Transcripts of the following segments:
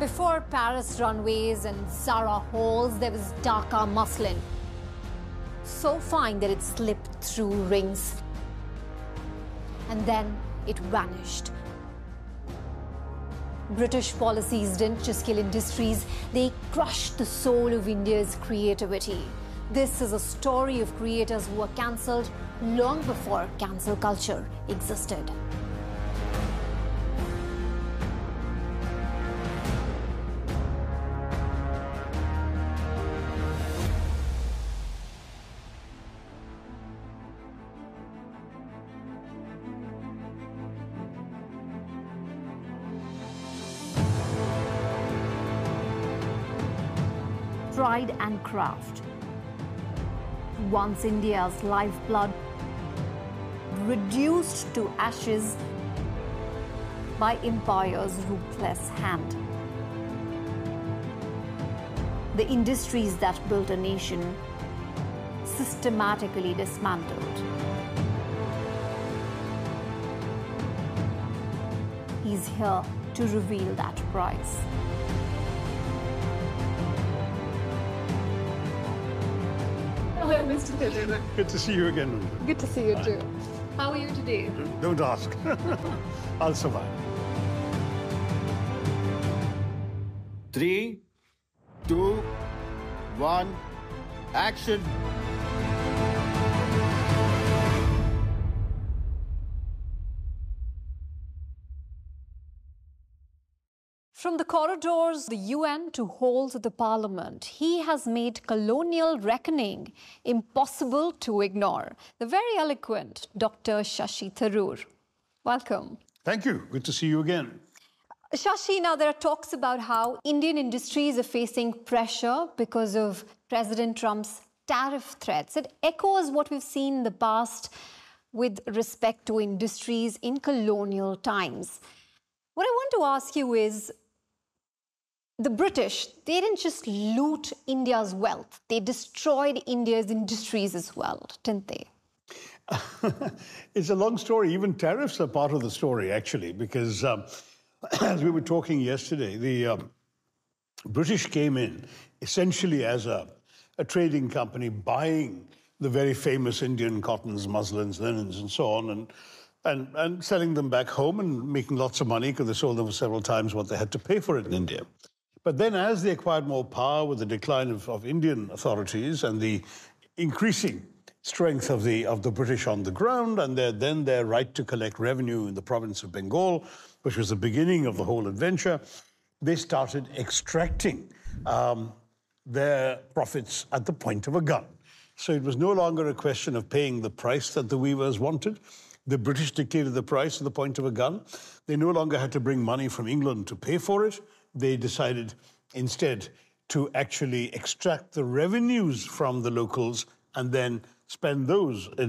Before Paris runways and Zara halls, there was Dhaka muslin. So fine that it slipped through rings. And then it vanished. British policies didn't just kill industries, they crushed the soul of India's creativity. This is a story of creators who were cancelled long before cancel culture existed. Pride and craft. Once India's lifeblood, reduced to ashes by empire's ruthless hand. The industries that built a nation systematically dismantled. He's here to reveal that price. Hello, Mr. Tejana. Good to see you again. Good to see you too. How are you today? Don't ask. I'll survive. 3, 2, 1, action! From the corridors of the UN to halls of the parliament, he has made colonial reckoning impossible to ignore. The very eloquent Dr. Shashi Tharoor. Welcome. Thank you. Good to see you again. Shashi, now there are talks about how Indian industries are facing pressure because of President Trump's tariff threats. It echoes what we've seen in the past with respect to industries in colonial times. What I want to ask you is, the British, they didn't just loot India's wealth, they destroyed India's industries as well, didn't they? It's a long story. Even tariffs are part of the story, actually, because as we were talking yesterday, the British came in essentially as a trading company buying the very famous Indian cottons, muslins, linens, and so on, and selling them back home and making lots of money because they sold them for several times what they had to pay for it in India. But then as they acquired more power with the decline of Indian authorities and the increasing strength of the British on the ground and their right to collect revenue in the province of Bengal, which was the beginning of the whole adventure, they started extracting their profits at the point of a gun. So it was no longer a question of paying the price that the weavers wanted. The British dictated the price at the point of a gun. They no longer had to bring money from England to pay for it. They decided instead to actually extract the revenues from the locals and then spend those at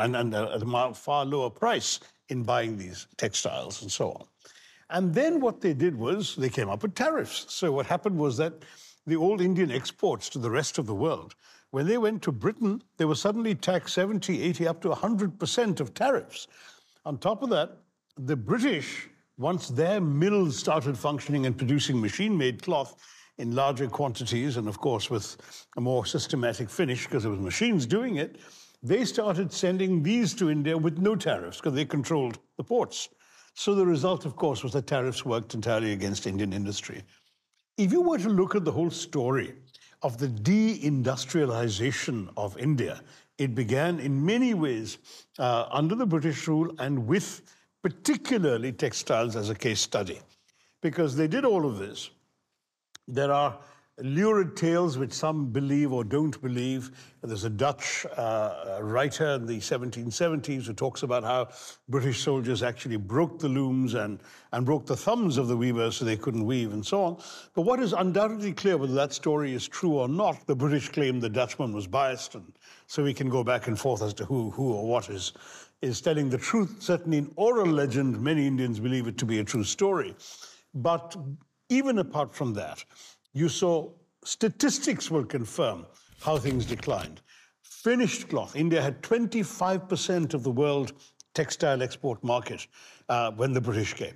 a far lower price in buying these textiles and so on. And then what they did was they came up with tariffs. So what happened was that the old Indian exports to the rest of the world, when they went to Britain, they were suddenly taxed 70, 80, up to 100% of tariffs. On top of that, the British, once their mills started functioning and producing machine-made cloth in larger quantities and, of course, with a more systematic finish because it was machines doing it, they started sending these to India with no tariffs because they controlled the ports. So the result, of course, was that tariffs worked entirely against Indian industry. If you were to look at the whole story of the deindustrialization of India, it began in many ways under the British rule and with particularly textiles as a case study, because they did all of this. There are lurid tales which some believe or don't believe. There's a Dutch writer in the 1770s who talks about how British soldiers actually broke the looms and broke the thumbs of the weavers so they couldn't weave and so on. But what is undoubtedly clear, whether that story is true or not, the British claim the Dutchman was biased, and so we can go back and forth as to who or what is telling the truth. Certainly in oral legend, many Indians believe it to be a true story. But even apart from that, you saw statistics will confirm how things declined. Finished cloth. India had 25% of the world textile export market when the British came.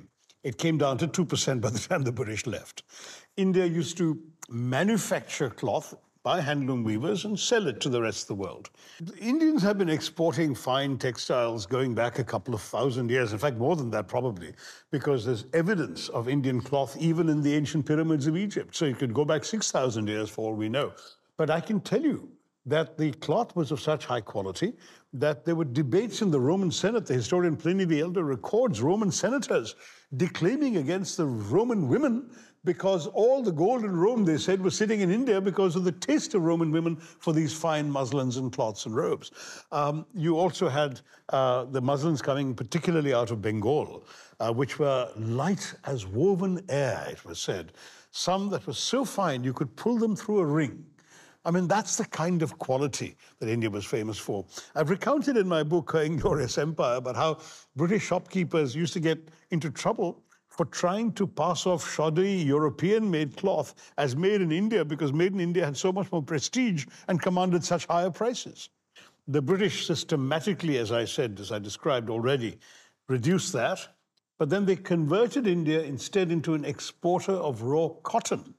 It came down to 2% by the time the British left. India used to manufacture cloth by handloom weavers and sell it to the rest of the world. The Indians have been exporting fine textiles going back a couple of thousand years, in fact, more than that probably, because there's evidence of Indian cloth even in the ancient pyramids of Egypt. So you could go back 6,000 years for all we know. But I can tell you that the cloth was of such high quality that there were debates in the Roman Senate. The historian Pliny the Elder records Roman senators declaiming against the Roman women because all the gold in Rome, they said, was sitting in India because of the taste of Roman women for these fine muslins and cloths and robes. You also had the muslins coming particularly out of Bengal, which were light as woven air, it was said. Some that were so fine you could pull them through a ring. I mean, that's the kind of quality that India was famous for. I've recounted in my book, Inglorious Empire, about how British shopkeepers used to get into trouble for trying to pass off shoddy European-made cloth as made in India, because made in India had so much more prestige and commanded such higher prices. The British systematically, as I said, as I described already, reduced that, but then they converted India instead into an exporter of raw cotton.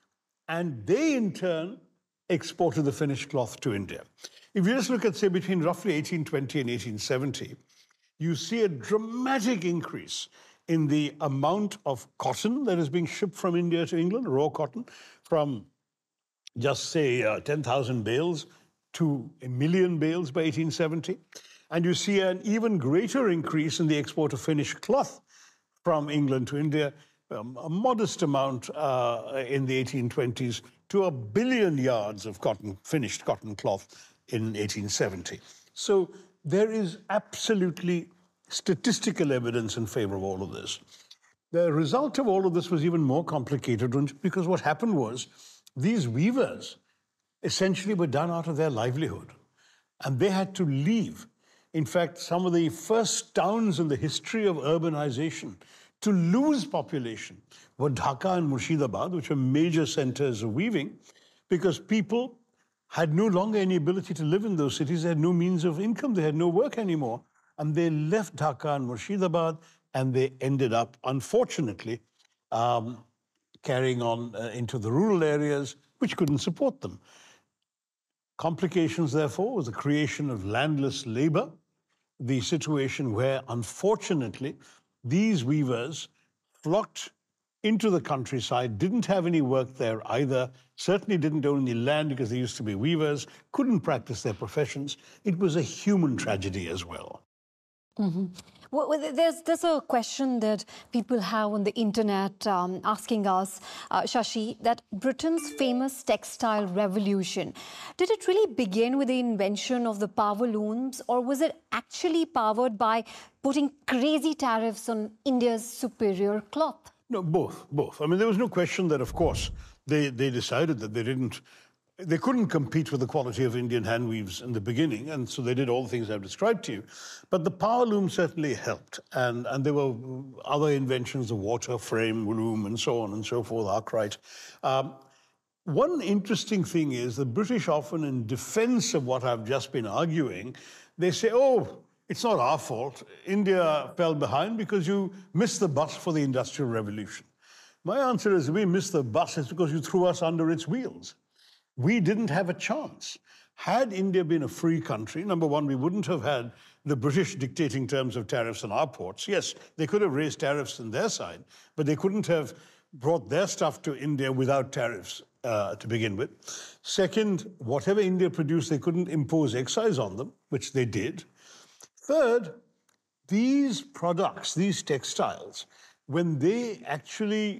And they, in turn, exported the finished cloth to India. If you just look at, say, between roughly 1820 and 1870, you see a dramatic increase in the amount of cotton that is being shipped from India to England, raw cotton, from just, say, 10,000 bales to 1 million bales by 1870. And you see an even greater increase in the export of finished cloth from England to India, a modest amount in the 1820s to 1 billion yards of cotton, finished cotton cloth in 1870. So there is absolutely statistical evidence in favor of all of this. The result of all of this was even more complicated because what happened was these weavers essentially were done out of their livelihood and they had to leave. In fact, some of the first towns in the history of urbanization to lose population were Dhaka and Murshidabad, which were major centers of weaving, because people had no longer any ability to live in those cities. They had no means of income. They had no work anymore. And they left Dhaka and Murshidabad, and they ended up, unfortunately, carrying on into the rural areas, which couldn't support them. Complications, therefore, was the creation of landless labor, the situation where, unfortunately, these weavers flocked into the countryside, didn't have any work there either, certainly didn't own any land because they used to be weavers, couldn't practice their professions. It was a human tragedy as well. Mm-hmm. Well, there's a question that people have on the internet asking us, Shashi, that Britain's famous textile revolution, did it really begin with the invention of the power looms, or was it actually powered by putting crazy tariffs on India's superior cloth? No, both. I mean, there was no question that, of course, they decided that they couldn't compete with the quality of Indian hand weaves in the beginning, and so they did all the things I've described to you. But the power loom certainly helped, and there were other inventions, the water frame loom and so on and so forth, Arkwright. One interesting thing is the British often, in defense of what I've just been arguing, they say, oh, it's not our fault. India fell behind because you missed the bus for the Industrial Revolution. My answer is, we missed the bus is because you threw us under its wheels. We didn't have a chance. Had India been a free country, number one, we wouldn't have had the British dictating terms of tariffs on our ports. Yes, they could have raised tariffs on their side, but they couldn't have brought their stuff to India without tariffs to begin with. Second, whatever India produced, they couldn't impose excise on them, which they did. Third, these products, these textiles, when they actually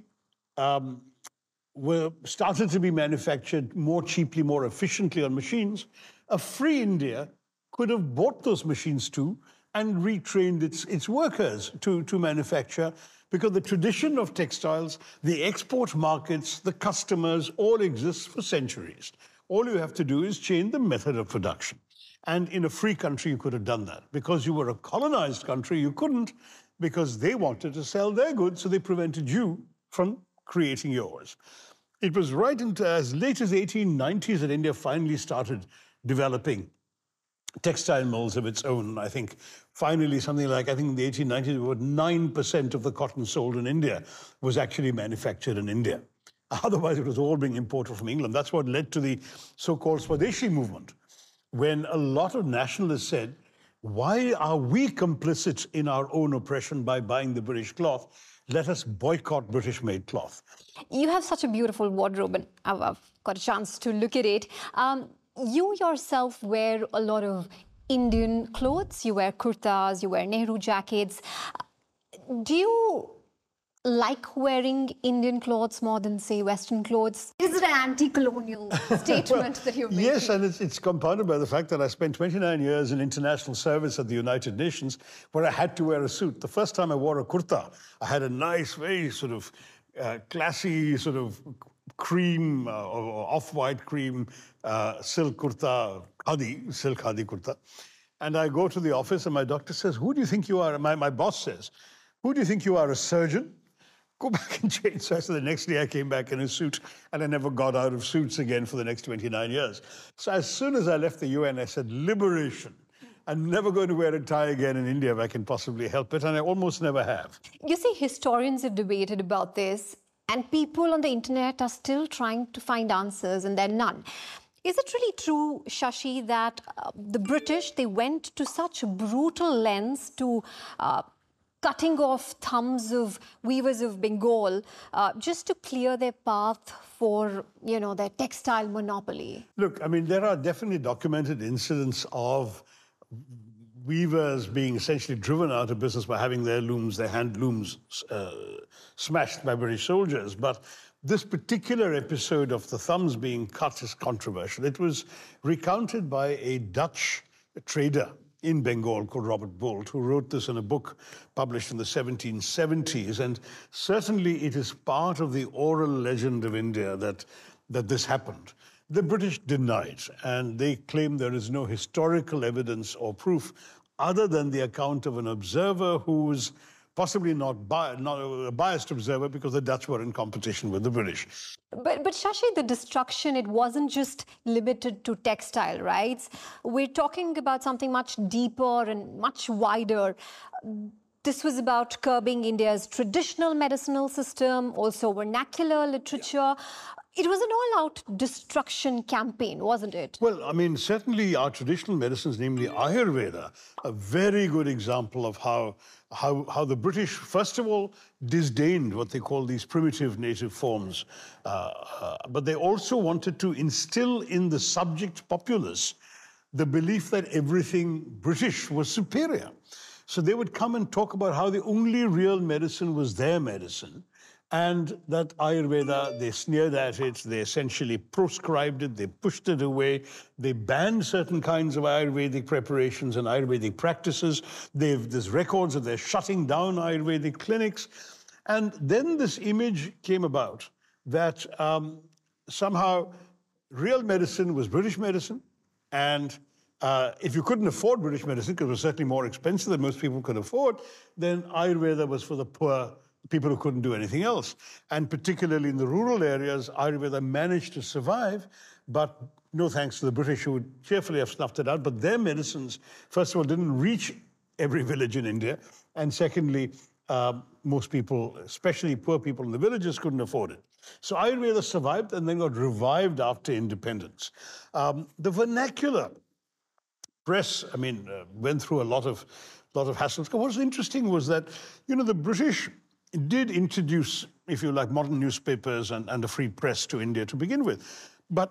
were started to be manufactured more cheaply, more efficiently on machines, a free India could have bought those machines too and retrained its workers to manufacture, because the tradition of textiles, the export markets, the customers, all exist for centuries. All you have to do is change the method of production. And in a free country, you could have done that. Because you were a colonized country, you couldn't, because they wanted to sell their goods, so they prevented you from creating yours. It was right into as late as the 1890s that India finally started developing textile mills of its own. I think finally something like, I think in the 1890s, about 9% of the cotton sold in India was actually manufactured in India. Otherwise, it was all being imported from England. That's what led to the so-called Swadeshi movement, when a lot of nationalists said, why are we complicit in our own oppression by buying the British cloth? Let us boycott British-made cloth. You have such a beautiful wardrobe, and I've got a chance to look at it. You yourself wear a lot of Indian clothes. You wear kurtas, you wear Nehru jackets. Do you like wearing Indian clothes more than, say, Western clothes? Is it an anti-colonial statement that you're making? Yes, and it's compounded by the fact that I spent 29 years in international service at the United Nations, where I had to wear a suit. The first time I wore a kurta, I had a nice, very sort of classy sort of cream or off-white cream silk kurta, silk khadi kurta. And I go to the office and my doctor says, who do you think you are? My boss says, who do you think you are, a surgeon? Go back and change. So the next day I came back in a suit, and I never got out of suits again for the next 29 years. So as soon as I left the UN, I said, liberation. I'm never going to wear a tie again in India if I can possibly help it, and I almost never have. You see, historians have debated about this, and people on the internet are still trying to find answers, and there are none. Is it really true, Shashi, that the British, they went to such brutal lengths to cutting off thumbs of weavers of Bengal just to clear their path for, you know, their textile monopoly? Look, I mean, there are definitely documented incidents of weavers being essentially driven out of business by having their looms, their hand looms, smashed by British soldiers. But this particular episode of the thumbs being cut is controversial. It was recounted by a Dutch trader in Bengal called Robert Bolt, who wrote this in a book published in the 1770s. And certainly it is part of the oral legend of India that this happened. The British denied, and they claim there is no historical evidence or proof other than the account of an observer who was possibly not a biased observer, because the Dutch were in competition with the British. But Shashi, the destruction, it wasn't just limited to textile, right? We're talking about something much deeper and much wider. This was about curbing India's traditional medicinal system, also vernacular literature. It was an all-out destruction campaign, wasn't it? Well, I mean, certainly our traditional medicines, namely Ayurveda, a very good example of how the British, first of all, disdained what they call these primitive native forms. But they also wanted to instill in the subject populace the belief that everything British was superior. So they would come and talk about how the only real medicine was their medicine, and that Ayurveda, they sneered at it, they essentially proscribed it, they pushed it away, they banned certain kinds of Ayurvedic preparations and Ayurvedic practices. There's records of they're shutting down Ayurvedic clinics. And then this image came about that somehow real medicine was British medicine, and if you couldn't afford British medicine, because it was certainly more expensive than most people could afford, then Ayurveda was for the poor, people who couldn't do anything else. And particularly in the rural areas, Ayurveda managed to survive, but no thanks to the British, who would cheerfully have snuffed it out. But their medicines, first of all, didn't reach every village in India. And secondly, most people, especially poor people in the villages, couldn't afford it. So Ayurveda survived and then got revived after independence. The vernacular press, I mean, went through a lot of hassles. What was interesting was that, you know, the British did introduce, if you like, modern newspapers and a free press to India to begin with. But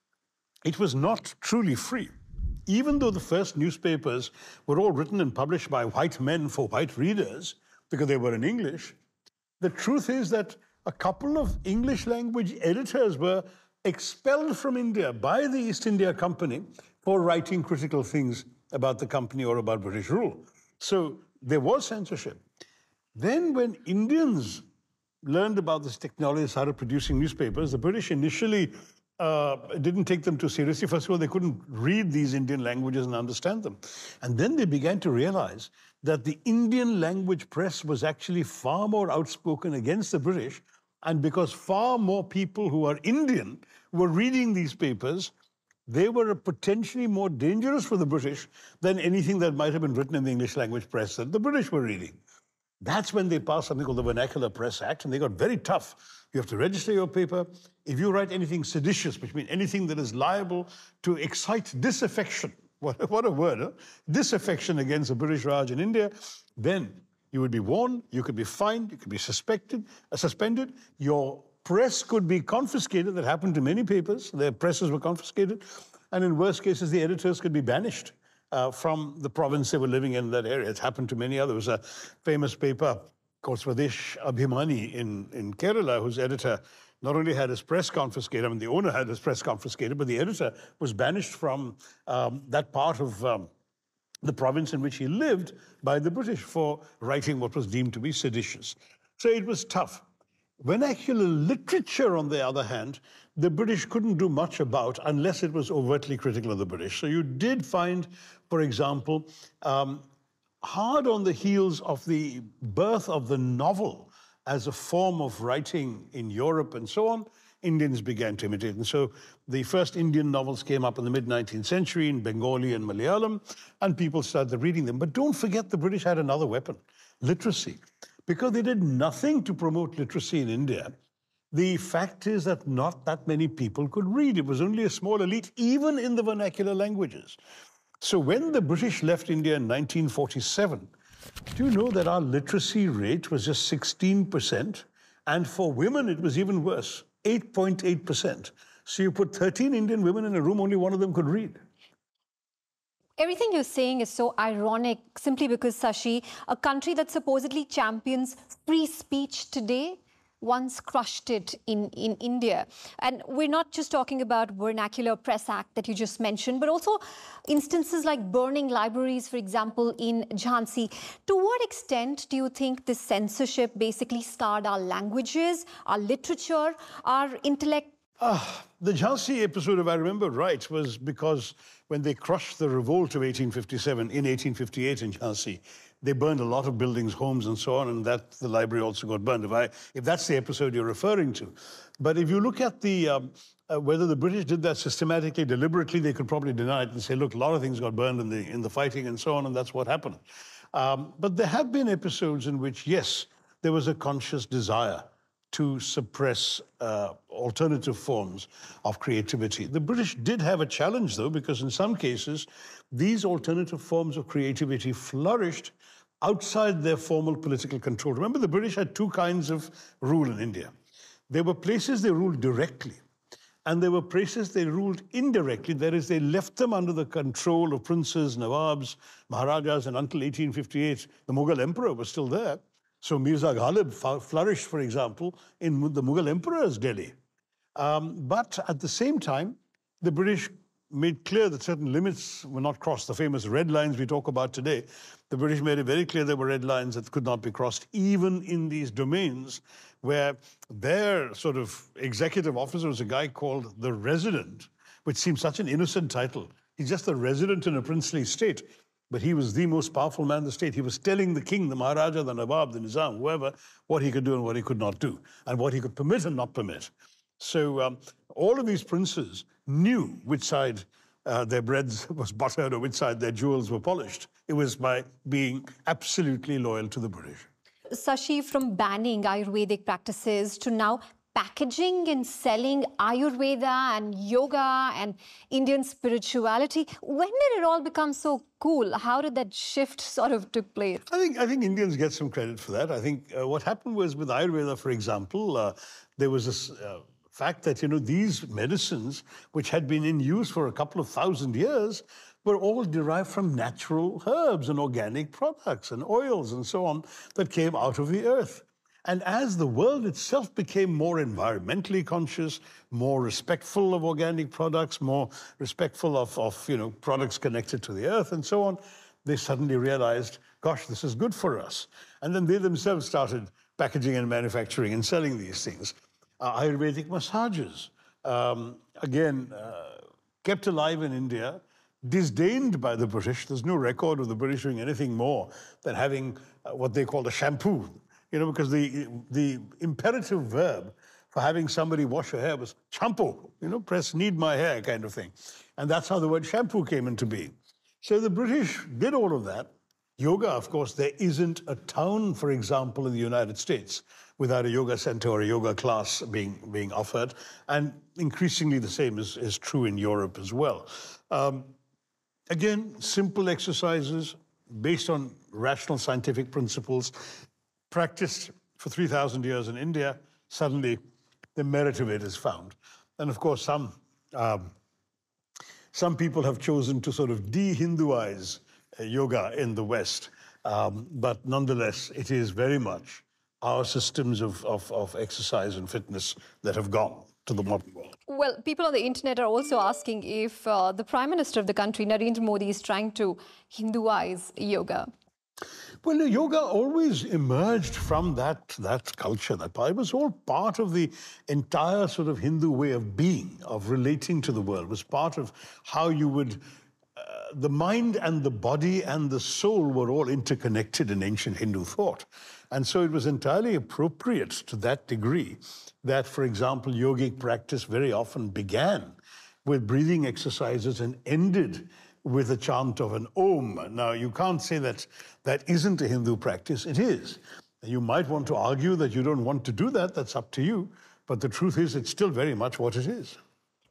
it was not truly free. Even though the first newspapers were all written and published by white men for white readers, because they were in English, the truth is that a couple of English language editors were expelled from India by the East India Company for writing critical things about the company or about British rule. So there was censorship. Then when Indians learned about this technology, started producing newspapers, the British initially didn't take them too seriously. First of all, they couldn't read these Indian languages and understand them. And then they began to realize that the Indian language press was actually far more outspoken against the British, and because far more people who are Indian were reading these papers, they were potentially more dangerous for the British than anything that might have been written in the English language press that the British were reading. That's when they passed something called the Vernacular Press Act, and they got very tough. You have to register your paper. If you write anything seditious, which means anything that is liable to excite disaffection, what a word, huh? Disaffection against the British Raj in India, then you would be warned, you could be fined, you could be suspended, your press could be confiscated. That happened to many papers. Their presses were confiscated. And in worst cases, the editors could be banished from the province they were living in that area. It's happened to many others. A famous paper called Swadesh Abhimani in Kerala, whose editor not only had his press confiscated, I mean, the owner had his press confiscated, but the editor was banished from that part of the province in which he lived by the British for writing what was deemed to be seditious. So it was tough. Vernacular literature, on the other hand, the British couldn't do much about unless it was overtly critical of the British. So you did find, for example, hard on the heels of the birth of the novel as a form of writing in Europe and so on, Indians began to imitate. And so the first Indian novels came up in the mid-19th century in Bengali and Malayalam, and people started reading them. But don't forget, the British had another weapon, literacy. Because they did nothing to promote literacy in India, the fact is that not that many people could read. It was only a small elite, even in the vernacular languages. So when the British left India in 1947, do you know that our literacy rate was just 16%? And for women, it was even worse, 8.8%. So you put 13 Indian women in a room, only one of them could read. Everything you're saying is so ironic simply because, Sashi, a country that supposedly champions free speech today once crushed it in India. And we're not just talking about Vernacular Press Act that you just mentioned, but also instances like burning libraries, for example, in Jhansi. To what extent do you think this censorship basically scarred our languages, our literature, our intellect? The Jhansi episode, if I remember right, was because when they crushed the revolt of 1857, in 1858 in Jhansi, they burned a lot of buildings, homes, and so on, and that the library also got burned, if that's the episode you're referring to. But if you look at the whether the British did that systematically, deliberately, they could probably deny it and say, look, a lot of things got burned in the fighting and so on, and that's what happened. But there have been episodes in which, yes, there was a conscious desire to suppress alternative forms of creativity. The British did have a challenge, though, because in some cases, these alternative forms of creativity flourished outside their formal political control. Remember, the British had two kinds of rule in India. There were places they ruled directly, and there were places they ruled indirectly. That is, they left them under the control of princes, nawabs, maharajas, and until 1858, the Mughal emperor was still there. So Mirza Ghalib flourished, for example, in the Mughal emperor's Delhi. But at the same time, the British made clear that certain limits were not crossed. The famous red lines we talk about today, the British made it very clear there were red lines that could not be crossed, even in these domains where their sort of executive officer was a guy called the Resident, which seems such an innocent title. He's just a resident in a princely state. But he was the most powerful man in the state. He was telling the king, the Maharaja, the Nawab, the Nizam, whoever, what he could do and what he could not do, and what he could permit and not permit. So all of these princes knew which side their bread was buttered or which side their jewels were polished. It was by being absolutely loyal to the British. Sashi, from banning Ayurvedic practices to now packaging and selling Ayurveda and yoga and Indian spirituality, when did it all become so cool? How did that shift sort of took place? I think Indians get some credit for that. I think what happened was with Ayurveda, for example, there was this fact that, these medicines, which had been in use for a couple of thousand years, were all derived from natural herbs and organic products and oils and so on that came out of the earth. And as the world itself became more environmentally conscious, more respectful of organic products, more respectful of products connected to the earth and so on, they suddenly realized, gosh, this is good for us. And then they themselves started packaging and manufacturing and selling these things. Ayurvedic massages, again, kept alive in India, disdained by the British. There's no record of the British doing anything more than having what they called a shampoo. Because the imperative verb for having somebody wash your hair was shampoo, press knead my hair kind of thing. And that's how the word shampoo came into being. So the British did all of that. Yoga, of course, there isn't a town, for example, in the United States without a yoga center or a yoga class being offered. And increasingly the same is true in Europe as well. Again, simple exercises based on rational scientific principles, practiced for 3,000 years in India, suddenly the merit of it is found. And of course, some people have chosen to sort of de-Hinduize yoga in the West. But nonetheless, it is very much our systems of exercise and fitness that have gone to the modern world. Well, people on the internet are also asking if the Prime Minister of the country, Narendra Modi, is trying to Hinduize yoga. Well, yoga always emerged from that culture. It was all part of the entire sort of Hindu way of being, of relating to the world. It was part of how you would... the mind and the body and the soul were all interconnected in ancient Hindu thought. And so it was entirely appropriate to that degree that, for example, yogic practice very often began with breathing exercises and ended with a chant of an Om. Now, you can't say that that isn't a Hindu practice. It is. You might want to argue that you don't want to do that. That's up to you. But the truth is, it's still very much what it is.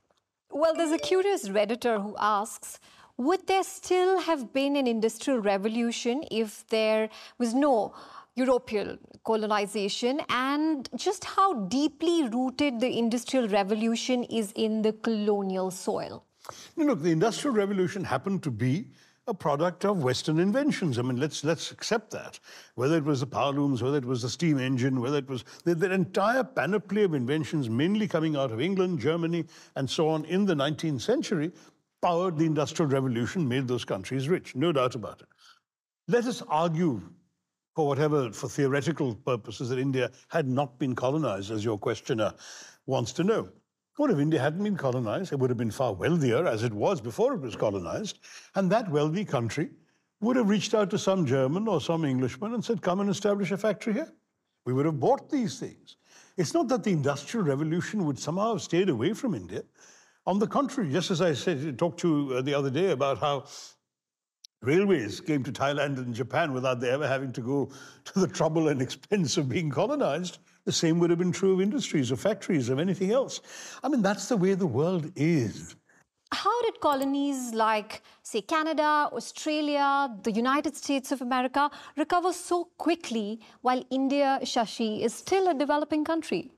Well, there's a curious Redditor who asks, would there still have been an industrial revolution if there was no European colonization? And just how deeply rooted the industrial revolution is in the colonial soil? No, look, the Industrial Revolution happened to be a product of Western inventions. I mean, let's accept that. Whether it was the power looms, whether it was the steam engine, whether it was the entire panoply of inventions, mainly coming out of England, Germany, and so on in the 19th century, powered the Industrial Revolution, made those countries rich, no doubt about it. Let us argue for theoretical purposes, that India had not been colonized, as your questioner wants to know. What if India hadn't been colonized? It would have been far wealthier, as it was before it was colonized. And that wealthy country would have reached out to some German or some Englishman and said, come and establish a factory here. We would have bought these things. It's not that the Industrial Revolution would somehow have stayed away from India. On the contrary, just as I talked to you the other day about how railways came to Thailand and Japan without they ever having to go to the trouble and expense of being colonized, the same would have been true of industries, of factories, of anything else. I mean, that's the way the world is. How did colonies like, say, Canada, Australia, the United States of America recover so quickly while India, Shashi, is still a developing country?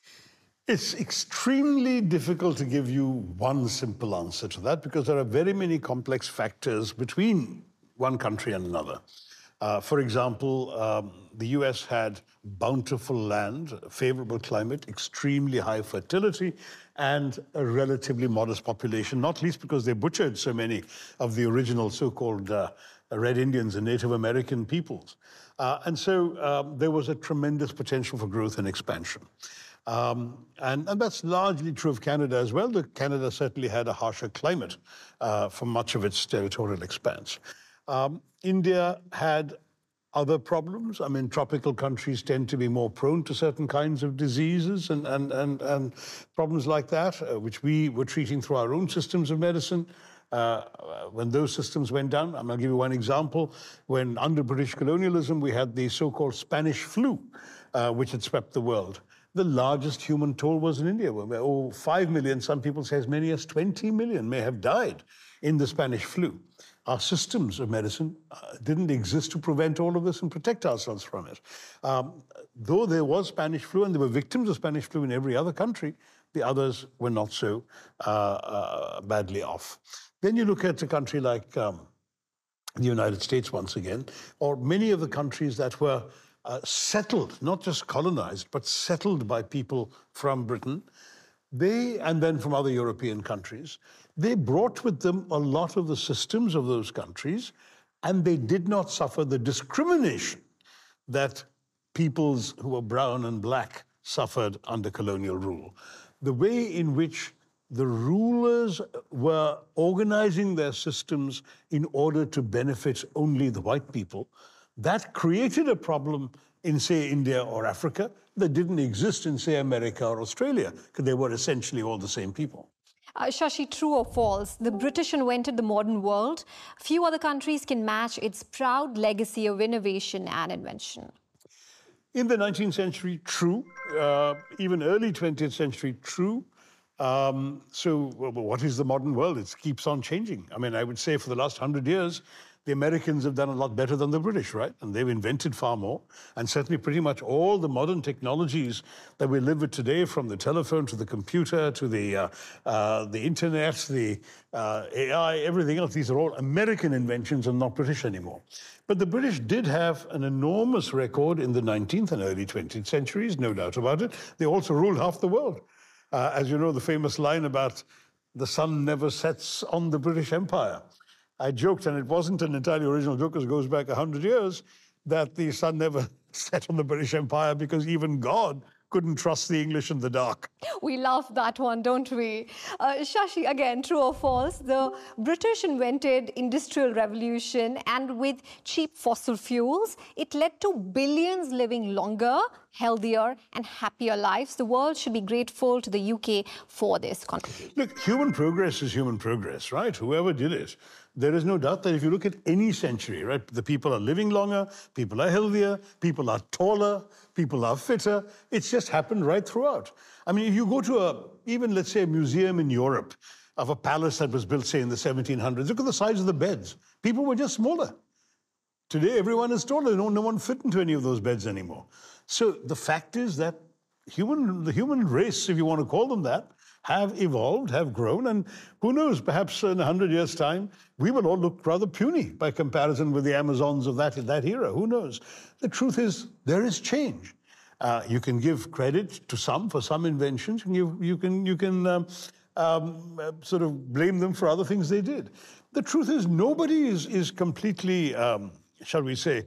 It's extremely difficult to give you one simple answer to that because there are very many complex factors between one country and another. For example, the US had bountiful land, favorable climate, extremely high fertility, and a relatively modest population, not least because they butchered so many of the original so-called Red Indians and Native American peoples. And so there was a tremendous potential for growth and expansion. And that's largely true of Canada as well. Canada certainly had a harsher climate for much of its territorial expanse. India had other problems. I mean, tropical countries tend to be more prone to certain kinds of diseases and problems like that, which we were treating through our own systems of medicine. When those systems went down, I'm going to give you one example. When under British colonialism, we had the so-called Spanish flu, which had swept the world. The largest human toll was in India, where 5 million, some people say as many as 20 million may have died in the Spanish flu. Our systems of medicine didn't exist to prevent all of this and protect ourselves from it. Though there was Spanish flu and there were victims of Spanish flu in every other country, the others were not so badly off. Then you look at a country like the United States once again, or many of the countries that were settled, not just colonized, but settled by people from Britain, and then from other European countries, they brought with them a lot of the systems of those countries, and they did not suffer the discrimination that peoples who were brown and black suffered under colonial rule. The way in which the rulers were organizing their systems in order to benefit only the white people, That created a problem in, say, India or Africa that didn't exist in, say, America or Australia, because they were essentially all the same people. Shashi, true or false? The British invented the modern world. Few other countries can match its proud legacy of innovation and invention. In the 19th century, true. Even early 20th century, true. So what is the modern world? It keeps on changing. I mean, I would say for the last 100 years, the Americans have done a lot better than the British, right? And they've invented far more. And certainly pretty much all the modern technologies that we live with today, from the telephone to the computer to the internet, the AI, everything else, these are all American inventions and not British anymore. But the British did have an enormous record in the 19th and early 20th centuries, no doubt about it. They also ruled half the world. As you know, the famous line about the sun never sets on the British Empire. I joked, and it wasn't an entirely original joke, because it goes back 100 years, that the sun never set on the British Empire because even God couldn't trust the English in the dark. We love that one, don't we? Shashi, again, true or false? The British invented Industrial Revolution, and with cheap fossil fuels, it led to billions living longer, healthier and happier lives. The world should be grateful to the UK for this contribution. Look, human progress is human progress, right? Whoever did it. There is no doubt that if you look at any century, right, the people are living longer, people are healthier, people are taller, people are fitter. It's just happened right throughout. I mean, if you go to even let's say a museum in Europe of a palace that was built, say, in the 1700s, look at the size of the beds. People were just smaller. Today, everyone is taller. No one fit into any of those beds anymore. So the fact is that the human race, if you want to call them that, have evolved, have grown, and who knows, perhaps in 100 years' time, we will all look rather puny by comparison with the Amazons of that era. Who knows? The truth is, there is change. You can give credit to some for some inventions, and you can sort of blame them for other things they did. The truth is, nobody is completely, shall we say,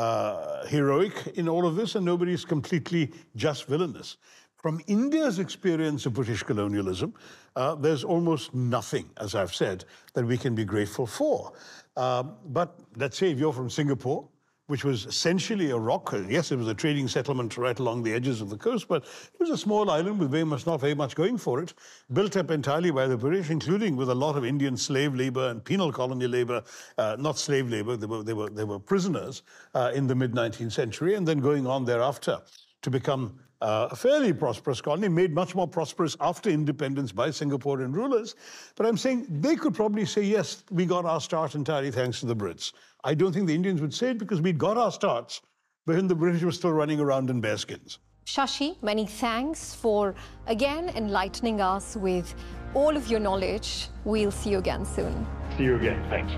heroic in all of this, and nobody is completely just villainous. From India's experience of British colonialism, there's almost nothing, as I've said, that we can be grateful for. But let's say if you're from Singapore, which was essentially a rock. Yes, it was a trading settlement right along the edges of the coast, but it was a small island with not very much going for it, built up entirely by the British, including with a lot of Indian slave labor and penal colonial labor, not slave labor, they were prisoners in the mid-19th century, and then going on thereafter to become a fairly prosperous colony, made much more prosperous after independence by Singaporean rulers. But I'm saying they could probably say, yes, we got our start entirely thanks to the Brits. I don't think the Indians would say it, because we'd got our starts when the British were still running around in bearskins. Shashi, many thanks for, again, enlightening us with all of your knowledge. We'll see you again soon. See you again. Thanks.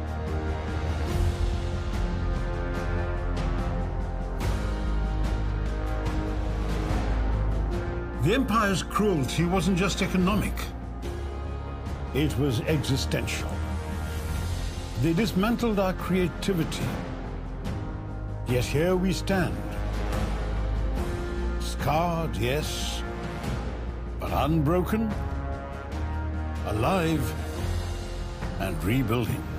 The empire's cruelty wasn't just economic. It was existential. They dismantled our creativity. Yet here we stand. Scarred, yes, but unbroken, alive, and rebuilding.